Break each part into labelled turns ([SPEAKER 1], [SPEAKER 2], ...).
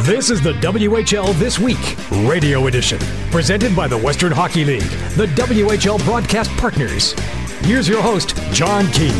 [SPEAKER 1] This is the WHL This Week Radio Edition, presented by the Western Hockey League, the WHL broadcast partners. Here's your host, John Keane.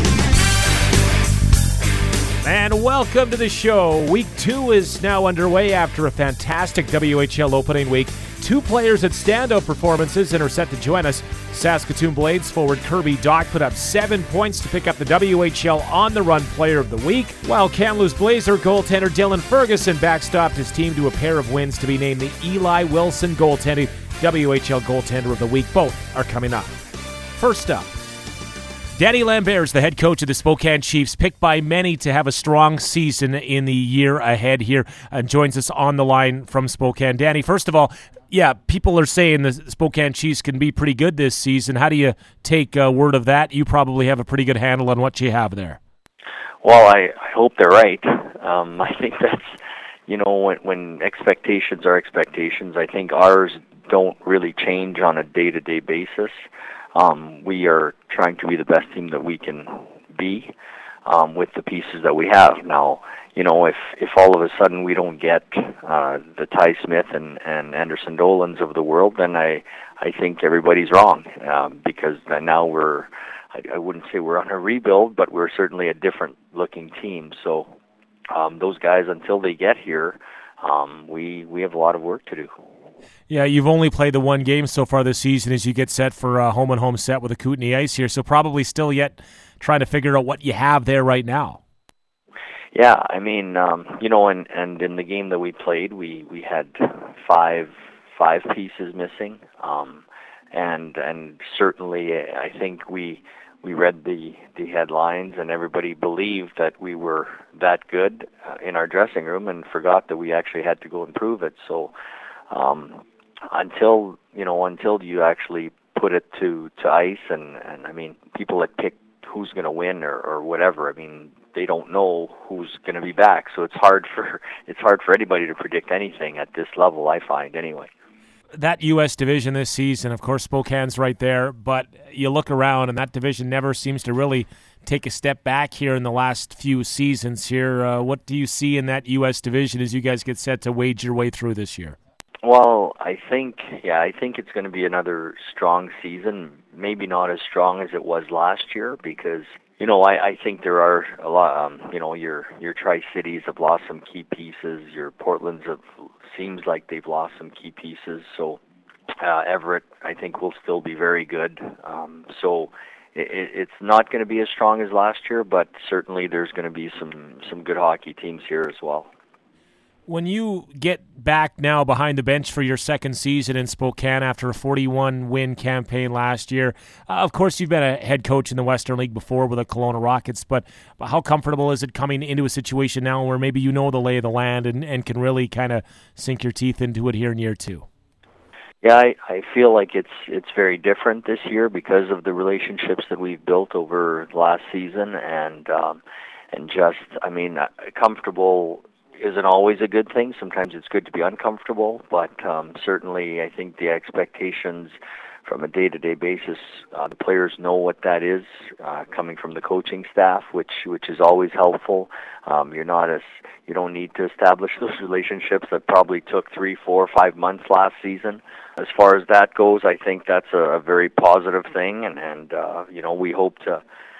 [SPEAKER 2] And welcome to the show. Week 2 is now underway after a fantastic WHL opening week. 2 players at standout performances and are set to join us. Saskatoon Blades forward Kirby Dach put up 7 points to pick up the WHL on-the-run player of the week, while Kamloops Blazer goaltender Dylan Ferguson backstopped his team to a pair of wins to be named the Eli Wilson goaltending WHL goaltender of the week. Both are coming up. First up, Danny Lambert is the head coach of the Spokane Chiefs, picked by many to have a strong season in the year ahead here, and joins us on the line from Spokane. Danny, first of all, people are saying the Spokane Chiefs can be pretty good this season. How do you take word of that? You probably have a pretty good handle on what you have there.
[SPEAKER 3] Well, I hope they're right. I think that's, when expectations are expectations, I think ours don't really change on a day-to-day basis. We are trying to be the best team that we can be with the pieces that we have. Now, if all of a sudden we don't get the Ty Smith and Anderson Dolans of the world, then I think everybody's wrong, because now I wouldn't say we're on a rebuild, but we're certainly a different-looking team. So those guys, until they get here, we have a lot of work to do.
[SPEAKER 2] Yeah, you've only played the 1 game so far this season as you get set for a home-and-home set with the Kootenay Ice here, so probably still yet trying to figure out what you have there right now.
[SPEAKER 3] Yeah, I mean, and in the game that we played, we had five pieces missing, and certainly I think we read the headlines, and everybody believed that we were that good in our dressing room and forgot that we actually had to go and prove it. So until you actually put it to ice, and I mean, people that pick who's going to win or whatever, I mean, they don't know who's going to be back, so it's hard for anybody to predict anything at this level, I find, anyway.
[SPEAKER 2] That U.S. division this season, of course, Spokane's right there, but you look around and that division never seems to really take a step back here in the last few seasons here. What do you see in that U.S. division as you guys get set to wage your way through this year?
[SPEAKER 3] Well, I think it's going to be another strong season, maybe not as strong as it was last year, because I think there are a lot, your Tri-Cities have lost some key pieces, your Portlands seems like they've lost some key pieces, so Everett, I think, will still be very good. So it's not going to be as strong as last year, but certainly there's going to be some good hockey teams here as well.
[SPEAKER 2] When you get back now behind the bench for your second season in Spokane after a 41-win campaign last year, of course you've been a head coach in the Western League before with the Kelowna Rockets, but how comfortable is it coming into a situation now where maybe you know the lay of the land and can really kind of sink your teeth into it here in year 2?
[SPEAKER 3] Yeah, I feel like it's very different this year because of the relationships that we've built over the last season, and just, I mean, comfortable isn't always a good thing. Sometimes it's good to be uncomfortable, but certainly I think the expectations from a day-to-day basis, the players know what that is, coming from the coaching staff, which is always helpful. You don't need to establish those relationships that probably took 3, 4, 5 months last season. As far as that goes, I think that's a very positive thing, and we hope to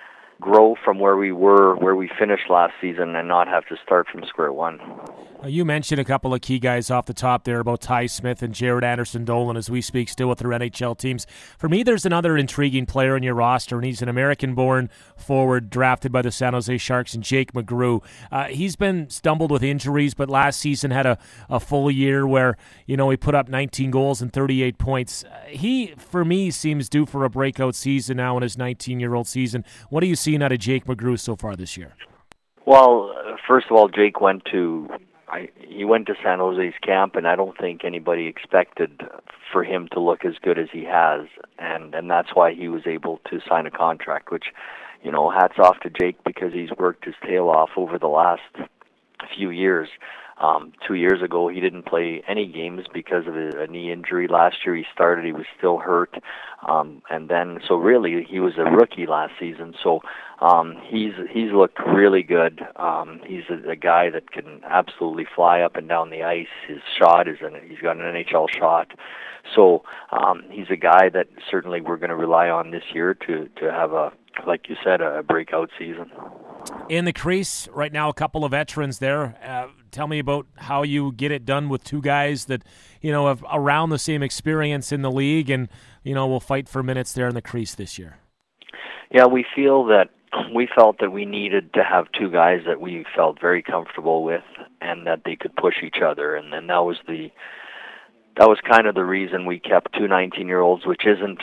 [SPEAKER 3] grow from where we finished last season and not have to start from square one.
[SPEAKER 2] You mentioned a couple of key guys off the top there about Ty Smith and Jared Anderson-Dolan as we speak still with their NHL teams. For me, there's another intriguing player in your roster, and he's an American-born forward drafted by the San Jose Sharks, and Jake McGrew. He's been stumbled with injuries, but last season had a full year where, he put up 19 goals and 38 points. He, for me, seems due for a breakout season now in his 19-year-old season. What are you seeing out of Jake McGrew so far this year?
[SPEAKER 3] Well, first of all, Jake went to San Jose's camp, and I don't think anybody expected for him to look as good as he has, and that's why he was able to sign a contract, which, hats off to Jake because he's worked his tail off over the last few years. 2 years ago, he didn't play any games because of a knee injury. Last year he started, he was still hurt. And then, so really, he was a rookie last season. So he's looked really good. He's a guy that can absolutely fly up and down the ice. His shot he's got an NHL shot. So he's a guy that certainly we're going to rely on this year to have like you said, a breakout season.
[SPEAKER 2] In the crease right now, a couple of veterans there. Tell me about how you get it done with two guys that, have around the same experience in the league and, will fight for minutes there in the crease this year.
[SPEAKER 3] Yeah, we felt that we needed to have two guys that we felt very comfortable with and that they could push each other. And then that was kind of the reason we kept two 19-year-olds, which isn't,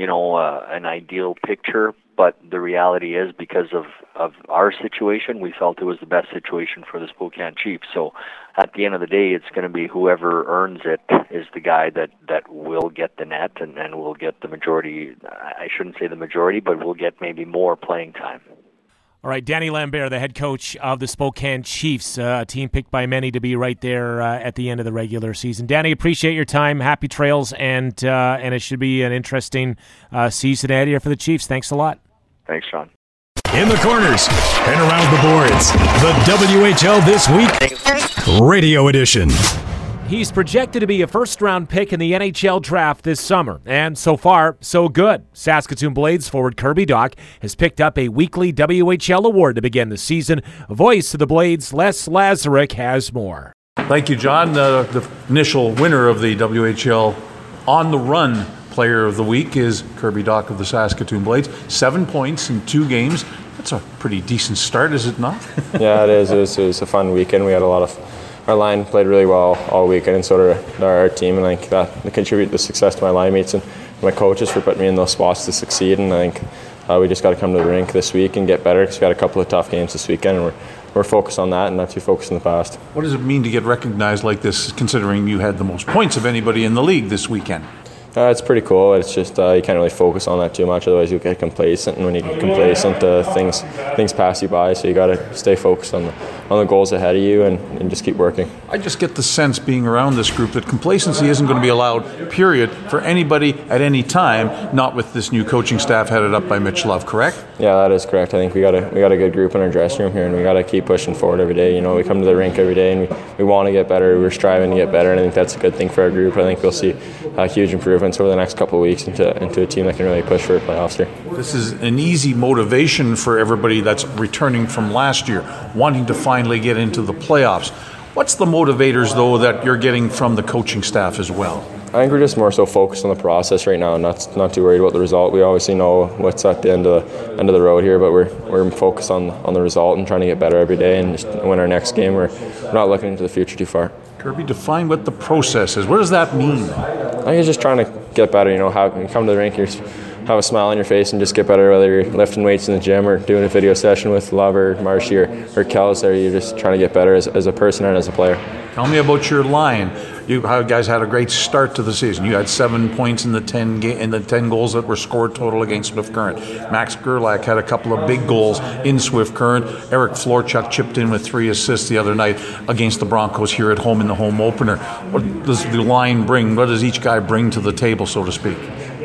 [SPEAKER 3] an ideal picture. But the reality is, because of our situation, we felt it was the best situation for the Spokane Chiefs. So at the end of the day, it's going to be whoever earns it is the guy that will get the net and will get the majority. I shouldn't say the majority, but will get maybe more playing time.
[SPEAKER 2] All right, Danny Lambert, the head coach of the Spokane Chiefs, a team picked by many to be right there at the end of the regular season. Danny, appreciate your time. Happy trails, and it should be an interesting season ahead here for the Chiefs. Thanks a lot.
[SPEAKER 3] Thanks, Sean.
[SPEAKER 1] In the corners and around the boards, the WHL This Week Radio Edition.
[SPEAKER 2] He's projected to be a first-round pick in the NHL draft this summer, and so far, so good. Saskatoon Blades forward Kirby Dach has picked up a weekly WHL award to begin the season. Voice of the Blades, Les Lazaruk, has more.
[SPEAKER 4] Thank you, John. The initial winner of the WHL On the Run Player of the Week is Kirby Dach of the Saskatoon Blades. 7 points in 2 games. That's a pretty decent start, is it not?
[SPEAKER 5] Yeah, it is. It was a fun weekend. We had our line played really well all weekend, and so did our team, and I think that contributed to the success to my line mates and my coaches for putting me in those spots to succeed. And I think we just got to come to the rink this week and get better, because we got a couple of tough games this weekend, and we're focused on that and not too focused in the past.
[SPEAKER 4] What does it mean to get recognized like this, considering you had the most points of anybody in the league this weekend?
[SPEAKER 5] It's pretty cool. It's just you can't really focus on that too much, otherwise you'll get complacent, and when you get complacent, things pass you by. So you got to stay focused on the goals ahead of you and just keep working.
[SPEAKER 4] I just get the sense, being around this group, that complacency isn't going to be allowed, period, for anybody at any time, not with this new coaching staff headed up by Mitch Love, correct?
[SPEAKER 5] Yeah, that is correct. I think we got a good group in our dressing room here, and we got to keep pushing forward every day. We come to the rink every day, and we want to get better. We're striving to get better, and I think that's a good thing for our group. I think we'll see huge improvements over the next couple of weeks into a team that can really push for playoffs here.
[SPEAKER 4] This is an easy motivation for everybody that's returning from last year, wanting to finally get into the playoffs. What's the motivators, though, that you're getting from the coaching staff as well?
[SPEAKER 5] I think we're just more so focused on the process right now, and not too worried about the result. We obviously know what's at the end of the road here, but we're focused on the result and trying to get better every day and just win our next game. We're not looking into the future too far.
[SPEAKER 4] Kirby, define what the process is. What does that mean?
[SPEAKER 5] I think it's just trying to get better. You come to the rink, you have a smile on your face and just get better, whether you're lifting weights in the gym or doing a video session with Love or Marshy or Kels there. You're just trying to get better as a person and as a player.
[SPEAKER 4] Tell me about your line. You guys had a great start to the season. You had 7 points in the 10 goals that were scored total against Swift Current. Max Gerlach had a couple of big goals in Swift Current. Eric Florchuk chipped in with 3 assists the other night against the Broncos here at home in the home opener. What does the line bring? What does each guy bring to the table, so to speak?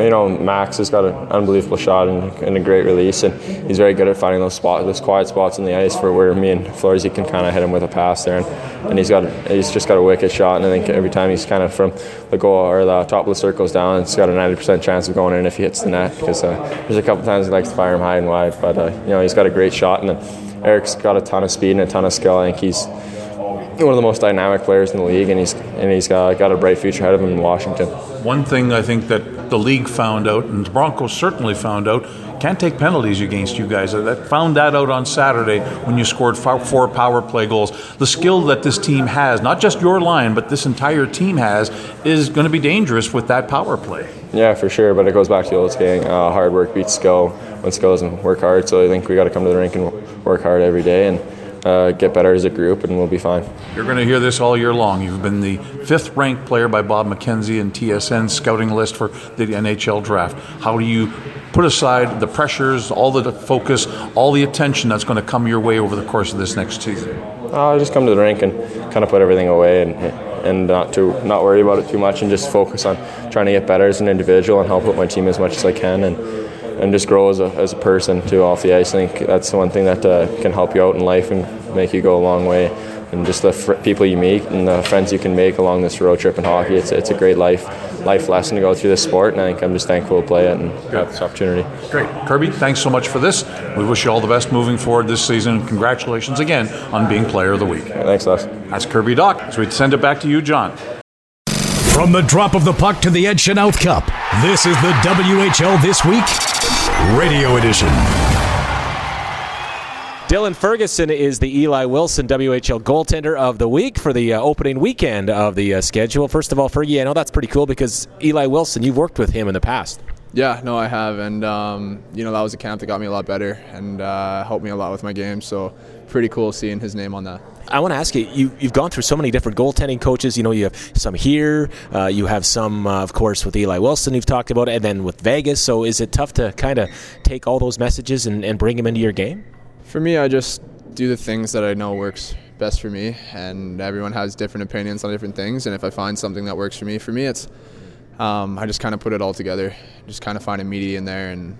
[SPEAKER 5] Max has got an unbelievable shot and a great release, and he's very good at finding those quiet spots in the ice for where me and Florzy can kind of hit him with a pass there, and he's just got a wicked shot. And I think every time he's kind of from the goal or the top of the circles down, it's got a 90% chance of going in if he hits the net, because there's a couple times he likes to fire him high and wide, but he's got a great shot, and then Eric's got a ton of speed and a ton of skill. I think he's one of the most dynamic players in the league, and he's got a bright future ahead of him in Washington. One
[SPEAKER 4] thing I think that the league found out, and the Broncos certainly found out, can't take penalties against you guys. That found that out on Saturday when you scored 4 power play goals. The skill that this team has, not just your line, but this entire team has, is going to be dangerous with that power play. Yeah, for sure, but it goes back to the old saying, hard work beats skill when skill doesn't work hard. So I think we got to come to the rink and work hard every day and get better as a group, and we'll be fine. You're going to hear this all year long. You've been the 5th ranked player by Bob McKenzie and TSN's scouting list for the NHL draft. How do you put aside the pressures, all the focus, all the attention that's going to come your way over the course of this next season?
[SPEAKER 5] I just come to the rink and kind of put everything away and not worry about it too much and just focus on trying to get better as an individual and help out my team as much as I can and just grow as a person too off the ice. I think that's the one thing that can help you out in life and make you go a long way. And just the people you meet and the friends you can make along this road trip in hockey, it's a great life lesson to go through this sport, and I think I'm just thankful to play it and have this opportunity.
[SPEAKER 4] Great. Kirby, thanks so much for this. We wish you all the best moving forward this season. Congratulations again on being Player of the Week.
[SPEAKER 5] Thanks, Les.
[SPEAKER 4] That's Kirby Dach. So we'd send it back to you, John.
[SPEAKER 1] From the drop of the puck to the Ed Chanel Cup, this is the WHL This Week Radio Edition.
[SPEAKER 2] Dylan Ferguson is the Eli Wilson WHL Goaltender of the Week for the opening weekend of the schedule. First of all, Fergie, I know that's pretty cool because Eli Wilson, you've worked with him in the past.
[SPEAKER 6] Yeah, no, I have, and that was a camp that got me a lot better and helped me a lot with my game, so pretty cool seeing his name on that.
[SPEAKER 2] I want to ask you, you've gone through so many different goaltending coaches. You have some here, you have some, of course, with Eli Wilson you've talked about, and then with Vegas, so is it tough to kind of take all those messages and bring them into your game?
[SPEAKER 6] For me, I just do the things that I know works best for me, and everyone has different opinions on different things, and if I find something that works for me it's I just kind of put it all together, just kind of find a median there, and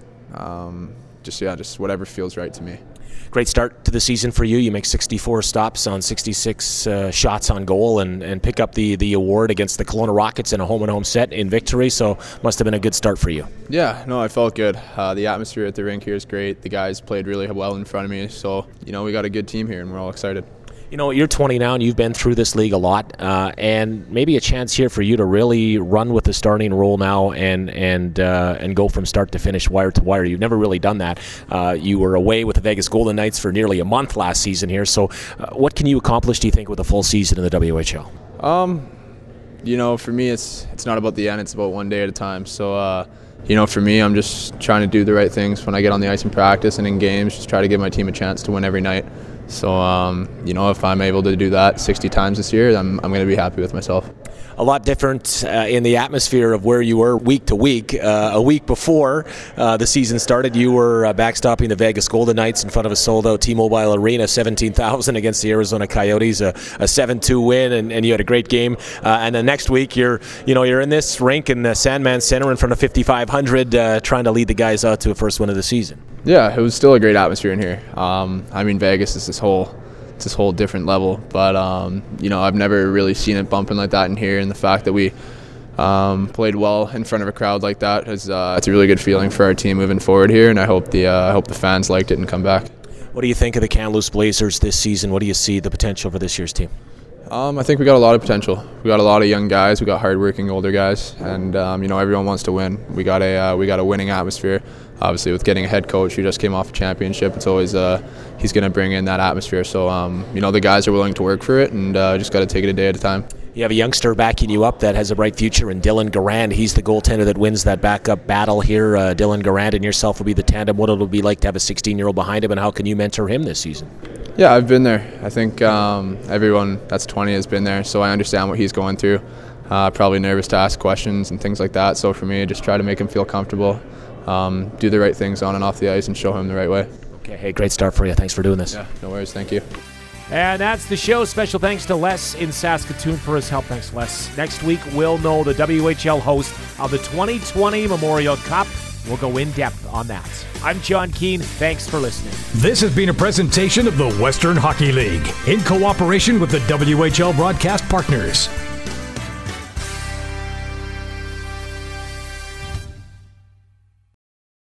[SPEAKER 6] just whatever feels right to me.
[SPEAKER 2] Great start to the season for you. You make 64 stops on 66 shots on goal and pick up the award against the Kelowna Rockets in a home-and-home set in victory, so must have been a good start for you.
[SPEAKER 6] Yeah, no, I felt good. The atmosphere at the rink here is great. The guys played really well in front of me, so we got a good team here and we're all excited.
[SPEAKER 2] You're 20 now and you've been through this league a lot, and maybe a chance here for you to really run with the starting role now and go from start to finish, wire to wire. You've never really done that. You were away with the Vegas Golden Knights for nearly a month last season here, so what can you accomplish, do you think, with a full season in the WHL?
[SPEAKER 6] For me, it's not about the end, it's about one day at a time. So, for me, I'm just trying to do the right things when I get on the ice in practice and in games, just try to give my team a chance to win every night. So, if I'm able to do that 60 times this year, I'm going to be happy with myself.
[SPEAKER 2] A lot different in the atmosphere of where you were week to week. A week before the season started, you were backstopping the Vegas Golden Knights in front of a sold-out T-Mobile Arena, 17,000 against the Arizona Coyotes, a 7-2 win, and you had a great game. And then next week, you're in this rink in the Sandman Center in front of 5,500, trying to lead the guys out to a first win of the season.
[SPEAKER 6] Yeah, it was still a great atmosphere in here. Vegas is this whole different level, but I've never really seen it bumping like that in here, and the fact that we played well in front of a crowd like that is it's a really good feeling for our team moving forward here, and I hope the fans liked it and come back.
[SPEAKER 2] What do you think of the Kamloops Blazers this season? What do you see the potential for this year's team?
[SPEAKER 6] I think we got a lot of potential. We got a lot of young guys. We got hardworking older guys, and everyone wants to win. We got a winning atmosphere. Obviously, with getting a head coach who just came off a championship, it's always he's going to bring in that atmosphere. So the guys are willing to work for it, and just got to take it a day at a time.
[SPEAKER 2] You have a youngster backing you up that has a bright future in Dylan Garand. He's the goaltender that wins that backup battle here. Dylan Garand and yourself will be the tandem. What it'll be like to have a 16-year-old behind him, and how can you mentor him this season?
[SPEAKER 6] Yeah, I've been there. I think everyone that's 20 has been there, so I understand what he's going through. Probably nervous to ask questions and things like that. So for me, I just try to make him feel comfortable, do the right things on and off the ice, and show him the right way.
[SPEAKER 2] Okay, hey, great start for you. Thanks for doing this.
[SPEAKER 6] Yeah, no worries. Thank you.
[SPEAKER 2] And that's the show. Special thanks to Les in Saskatoon for his help. Thanks, Les. Next week, we'll know the WHL host of the 2020 Memorial Cup. We'll go in depth on that. I'm John Keane. Thanks for listening.
[SPEAKER 1] This has been a presentation of the Western Hockey League in cooperation with the WHL broadcast partners.